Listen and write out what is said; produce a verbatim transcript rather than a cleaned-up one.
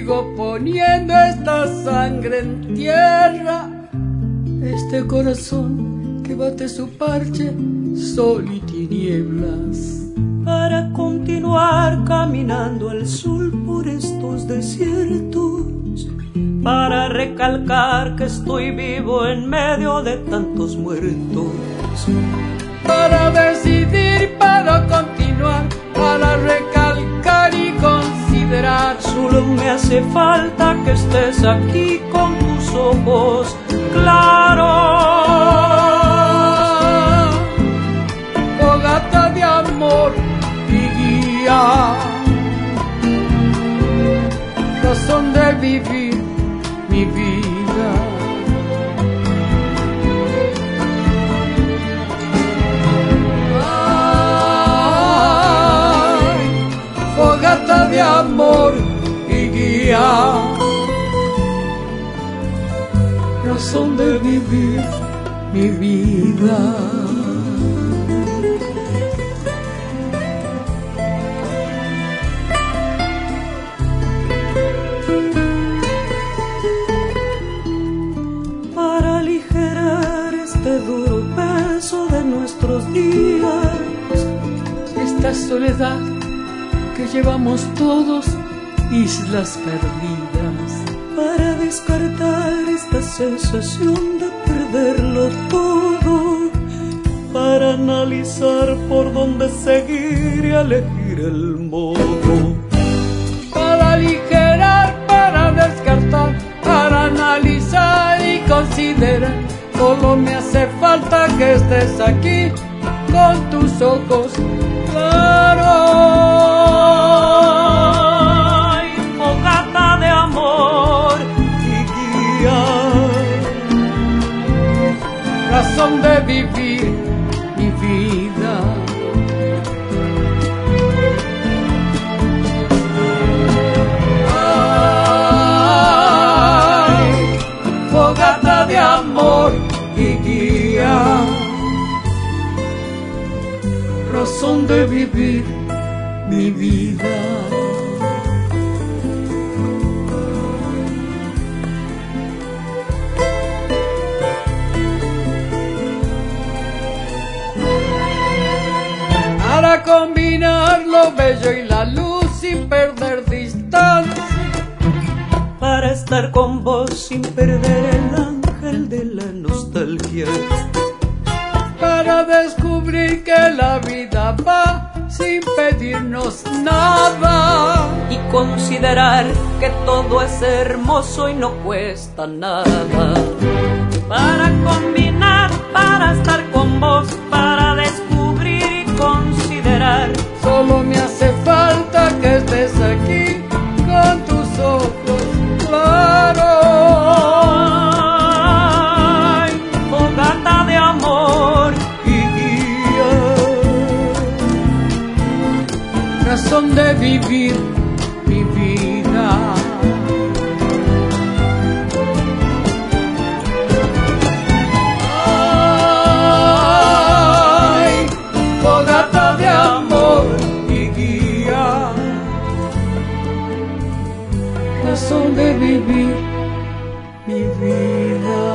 sigo poniendo esta sangre en tierra, este corazón que bate su parche, sol y tinieblas, para continuar caminando al sol por estos desiertos, para recalcar que estoy vivo en medio de tantos muertos, para decidir, para continuar, para recalcar y considerar. Solo me hace falta que estés aquí con tus ojos claros. Fogata de amor y guía, razón de vivir mi vida. Ay, fogata de amor y guía, razón de vivir mi vida. Duro peso de nuestros días, esta soledad que llevamos todos, islas perdidas, para descartar esta sensación de perderlo todo, para analizar por dónde seguir y elegir el modo, para aligerar, para descartar, para analizar y considerar. Solo me hace falta que estés aquí con tus ojos claros. Ay, fogata de amor y guía, razón de vivir mi vida. Ay, fogata de amor y guía, razón de vivir mi vida. Para combinar lo bello y la luz sin perder distancia, para estar con vos sin perder el ángel de la nostalgia, para descubrir que la vida va sin pedirnos nada y considerar que todo es hermoso y no cuesta nada, para combinar, para estar con vos, para descubrir y considerar. Solo me hace falta que estés aquí con tus ojos claros. Ay, fogata de amor y guía, razón de vivir mi vida. Ay, fogata de amor y guía, razón de vivir mi vida.